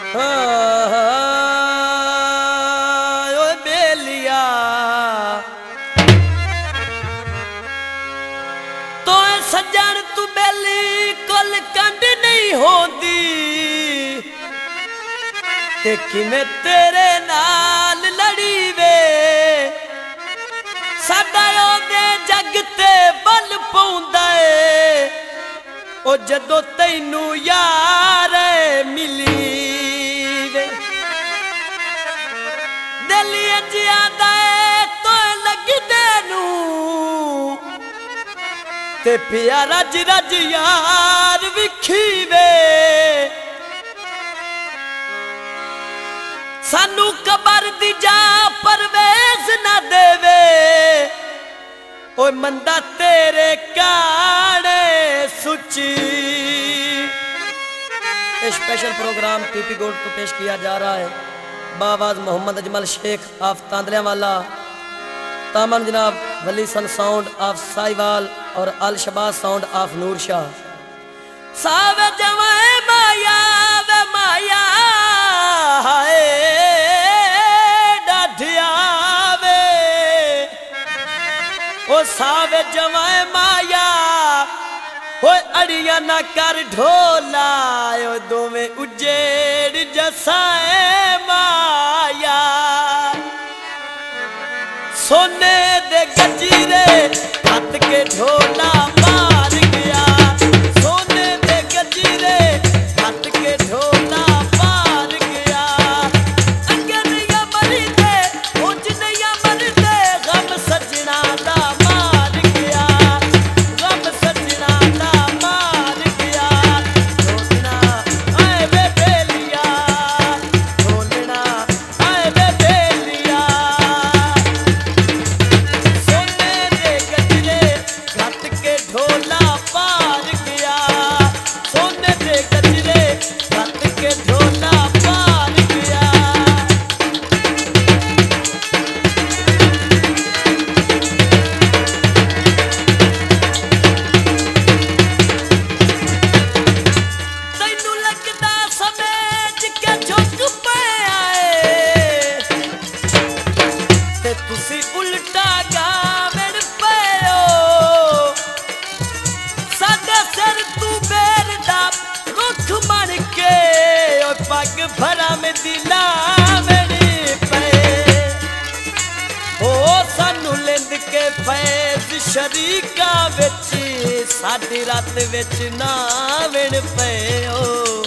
ओए बेलिया तो सज्जन तू बेली कोल कंड नहीं होंदी ते किवें तेरे नाल लड़ी वे साडा ओदे जग ते बल पौंदा ए ओ जदों तैनू यार मिली वे दिल जियादा तो लगदे नू ते पिया रज रज यार विखी वे सानू कबर दी जा परवेज ना देवे ओए मंदा तेरे काने सुची। स्पेशल प्रोग्राम पीपी गोल्ड को पेश किया जा रहा है बावाज मोहम्मद अजमल शेख ऑफ तांदलियावाला, तामन जनाब Wali son sound of Sahiwal और अल शबाज साउंड ऑफ नूर शाह। सावे जवाए माया वे माया हाय डाढिया वे ओ सावे जवाए माया हो अड़िया ना कर ढोला ओ दोवें उजेड़ जसाए माया सोने दे गजीरे हाथ के ढोला मार गया सोने दे गजीरे हाथ के ढोला मार गया अंगे नैया मरी दे उज नैया मर दे गम सजना दा मार गया गम सजना दा मार गया ढोलना आए वे बेलिया ढोलना आए वे बेलिया सोने दे गजरे घट के ढोला पार गया सोने दे गजरे घट के ढोला पार गया। तैनू लगदा समेज के झुक पे आए ते तुसी उल्टा गावण पयो साडे सिर तू बेर दा रुख बन के ओ पग भरा में दिलावण पे ओ सानू लिंद के फैज शरीका विच साडी रात विच नावण पयो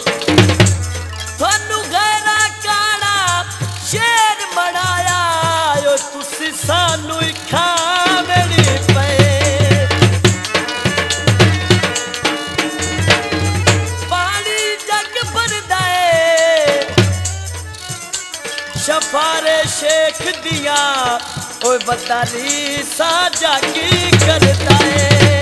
थानू गैरा काला शेर बनाया ओ तुसी सानू खावण पे पानी जग भरदा ए शफारे शेख दिया ओए बतारी साजा की करदा ए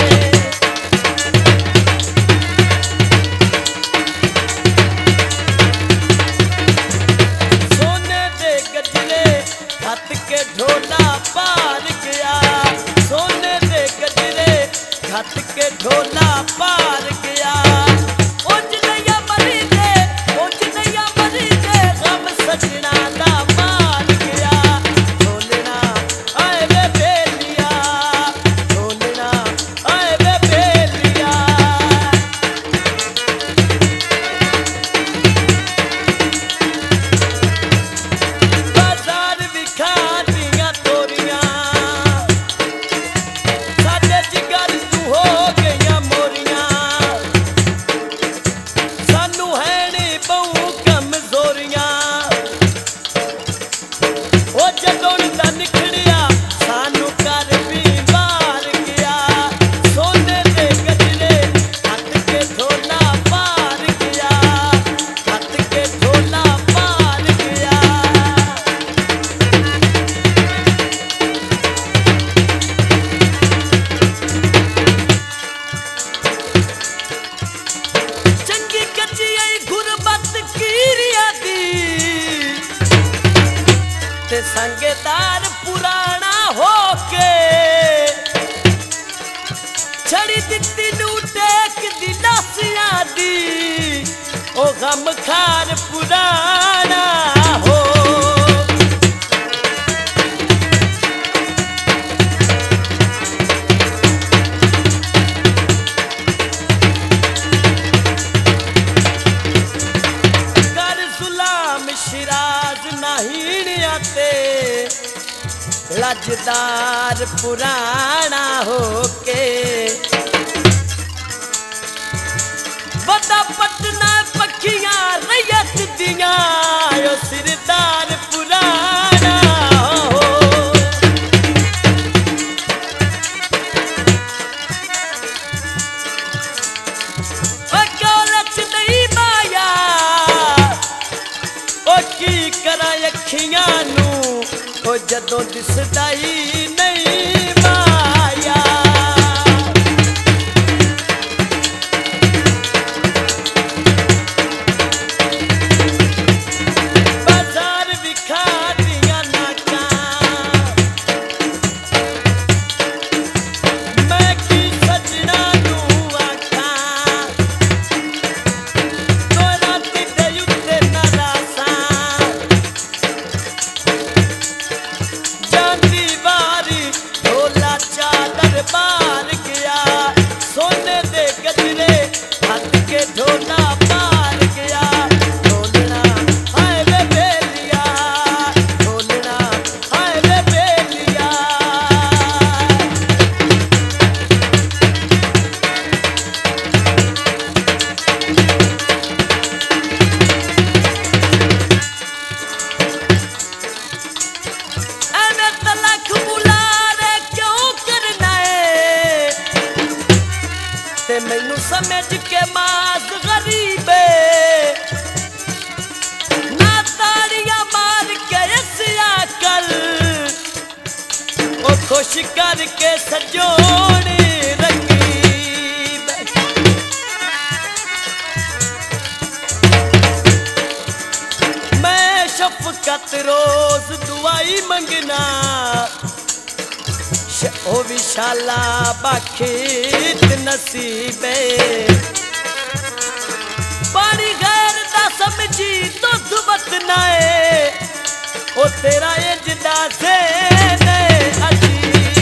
सोने दे गजरे हाथ के ढोला पार गया सोने दे गजरे हाथ के ढोला पार गया उज नैया मरी दे उज नैया मरी दे गम सजना दा मार गया ढोलना आए वे बेलिया ढोलना आए वे बेलिया बाजार विखा दियां तोरियां साडे जिगर तू हो गईयां मोरियां सानू है नी बहु कमजोरियां ओ जदों दा निकलिया सानू कर भी मार गया सोने दे गजरे हाथ के ढोला पार गया हाथ के ढोला पार गया। चंगी कच्ची आई गुरबत कीरिया दी ते संगेदार पुराना होके छड़ी दित्ती नू टेक दी लासियां दी ओ गम मखार पुराना हो। कर सुलाम शिराज नहीं आते लजदार पुराना होके। बड़ा पटना पखिया रैयत दिया यो सिरदार पुराना हो। कौलच नहीं माया ओ की करा अखियां नू ओ जदों दिसदा ही नहीं माया। बाजार विखा दिया नाका मैं की सजना नू आखा तो राती दे उत्ते नरासा चांदी वारी ढोला चादर बार गया सोने दे गजरे हाथ के ढोला पार गया। ढोलना हाय वे बेलिया ढोलना हाय वे बेलिया। एने तलक बुलारे क्यों करना है ते मैनू समझ के मास गरीबे ना ताड़ियां मार के इसिया कर ओ खुश करके सजोनी रकीब। मैं शफकत रोज दुआई मंगना ओ विशाला बाखीत नसीबे। पानी गैर दा समझी तो दुबत नाए ओ तेरा इजदा से ने अजी।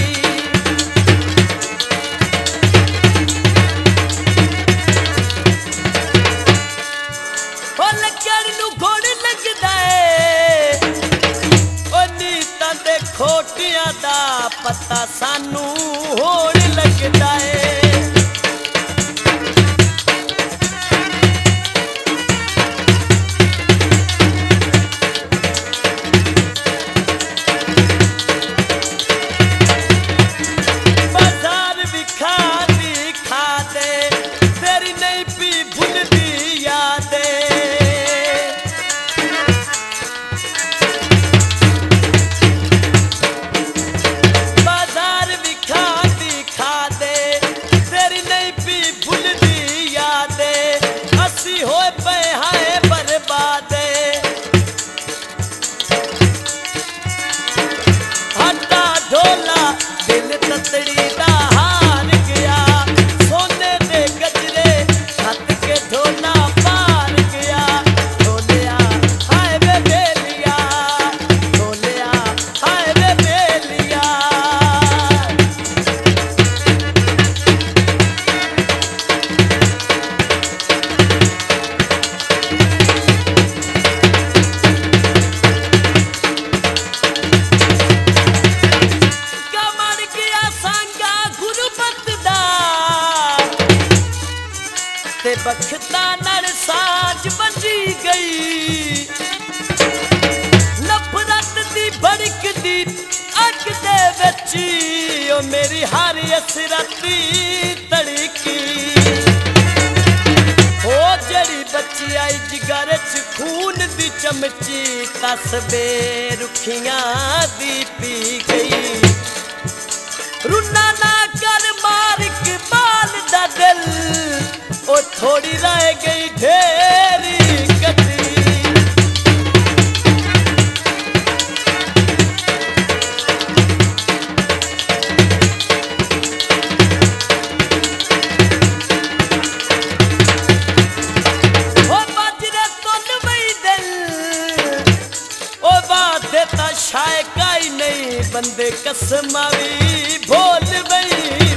ओ लकड़ नू घोड़ लगदा है ओ नीतां ते खोटियां दा पता सानू होड़ लगदा है। बाजार विखा दिखा दे तेरी नहीं पी भूलदी यादें। बाजार विखा दिखा दे तेरी नहीं पी भूलदी यादें। असी होए पे हाय बर्बादे हटा ढोला दिल ततड़ी दा हार गया सोने दे गजरे हाथ के ढोला पार गया। ढोलिया हाय वे बेलिया ढोलिया हाय वे बेलिया। कमर गया सांगा गुरबत दा ते बखता नर साज बजी गई। नफरत दी भड़क दी अग दे विच ओ मेरी हर असरती तड़की। ओ जड़ी बच्ची आई जिगर च खून दी चमची तसबे रुखियां दी पी गई। रुना ना कर मार इकबाल दा दिल ओ थोड़ी रह गई ढेरी कती। ओ बाजरे बंदे कसमावी बोल बई